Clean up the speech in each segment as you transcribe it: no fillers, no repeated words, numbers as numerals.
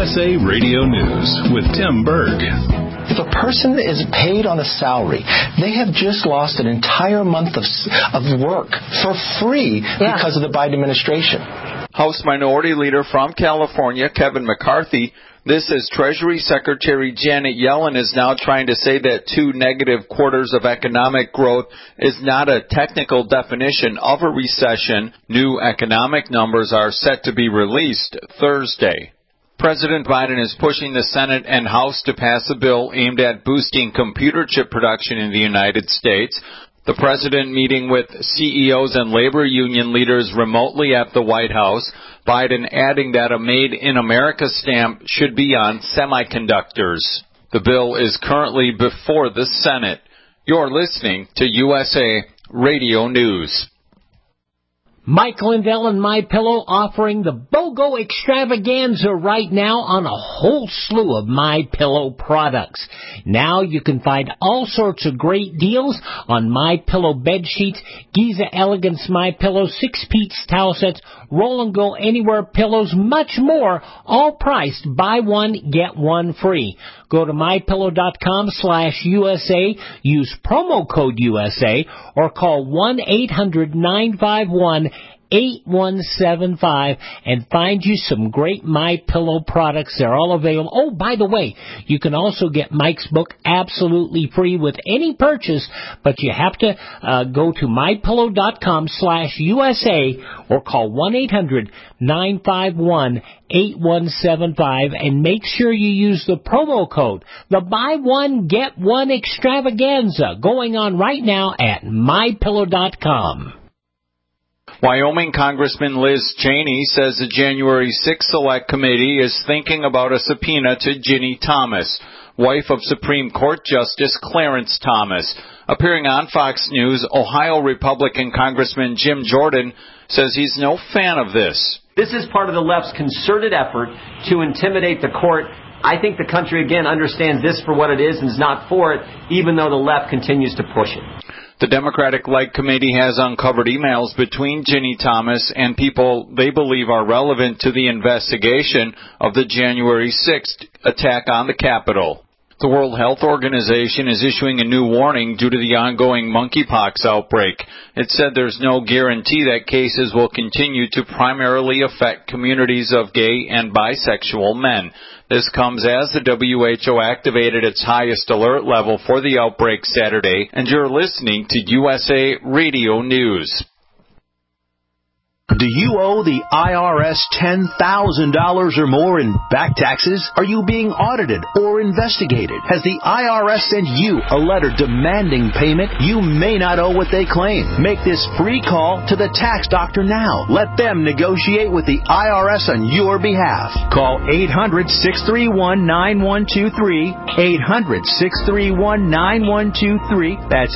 USA Radio News with Tim Berg. If a person is paid on a salary, they have just lost an entire month of work for free because of the Biden administration. House Minority Leader from California, Kevin McCarthy, this as Treasury Secretary Janet Yellen is now trying to say that 2 negative quarters of economic growth is not a technical definition of a recession. New economic numbers are set to be released Thursday. President Biden is pushing the Senate and House to pass a bill aimed at boosting computer chip production in the United States. The president meeting with CEOs and labor union leaders remotely at the White House. Biden adding that a Made in America stamp should be on semiconductors. The bill is currently before the Senate. You're listening to USA Radio News. Mike Lindell and MyPillow offering the BOGO extravaganza right now on a whole slew of MyPillow products. Now you can find all sorts of great deals on MyPillow bed sheets, Giza Elegance MyPillow, 6-piece towel sets, Roll and Go Anywhere pillows, much more, all priced buy one, get one free. Go to MyPillow.com/USA, use promo code USA, or call 1-800-951-8175 and find you some great MyPillow products. They're all available. Oh, by the way, you can also get Mike's book absolutely free with any purchase, but you have to go to MyPillow.com/USA or call 1-800-951-8175 and make sure you use the promo code. The buy one, get one extravaganza going on right now at MyPillow.com. Wyoming Congressman Liz Cheney says the January 6th Select Committee is thinking about a subpoena to Ginny Thomas, wife of Supreme Court Justice Clarence Thomas. Appearing on Fox News, Ohio Republican Congressman Jim Jordan says he's no fan of this. This is part of the left's concerted effort to intimidate the court. I think the country, again, understands this for what it is and is not for it, even though the left continues to push it. The Democratic-led committee has uncovered emails between Ginny Thomas and people they believe are relevant to the investigation of the January 6th attack on the Capitol. The World Health Organization is issuing a new warning due to the ongoing monkeypox outbreak. It said there's no guarantee that cases will continue to primarily affect communities of gay and bisexual men. This comes as the WHO activated its highest alert level for the outbreak Saturday, and you're listening to USA Radio News. Do you owe the IRS $10,000 or more in back taxes? Are you being audited or investigated? Has the IRS sent you a letter demanding payment? You may not owe what they claim. Make this free call to the tax doctor now. Let them negotiate with the IRS on your behalf. Call 800-631-9123. 800-631-9123. That's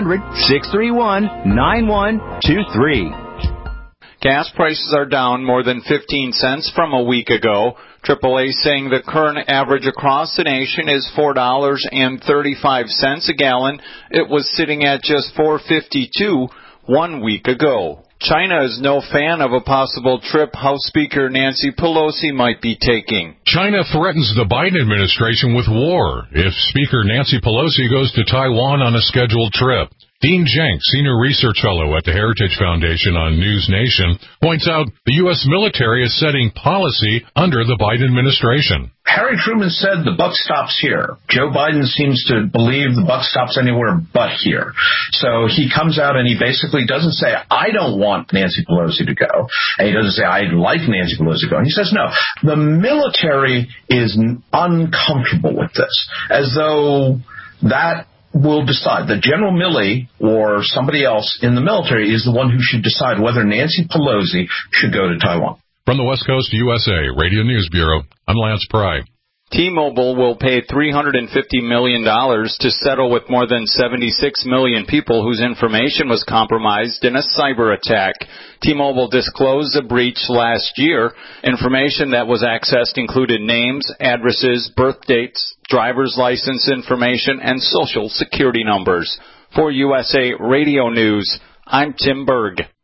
800-631-9123. Gas prices are down more than 15 cents from a week ago. AAA saying the current average across the nation is $4.35 a gallon. It was sitting at just $4.52 1 week ago. China is no fan of a possible trip House Speaker Nancy Pelosi might be taking. China threatens the Biden administration with war if Speaker Nancy Pelosi goes to Taiwan on a scheduled trip. Dean Jenks, Senior Research Fellow at the Heritage Foundation on News Nation, points out the U.S. military is setting policy under the Biden administration. Harry Truman said the buck stops here. Joe Biden seems to believe the buck stops anywhere but here. So he comes out and he basically doesn't say, I don't want Nancy Pelosi to go. And he doesn't say, I'd like Nancy Pelosi to go. And he says, no, the military is uncomfortable with this, as though that will decide. That General Milley or somebody else in the military is the one who should decide whether Nancy Pelosi should go to Taiwan. From the West Coast USA Radio News Bureau, I'm Lance Pry. T-Mobile will pay $350 million to settle with more than 76 million people whose information was compromised in a cyber attack. T-Mobile disclosed the breach last year. Information that was accessed included names, addresses, birth dates, driver's license information, and social security numbers. For USA Radio News, I'm Tim Berg.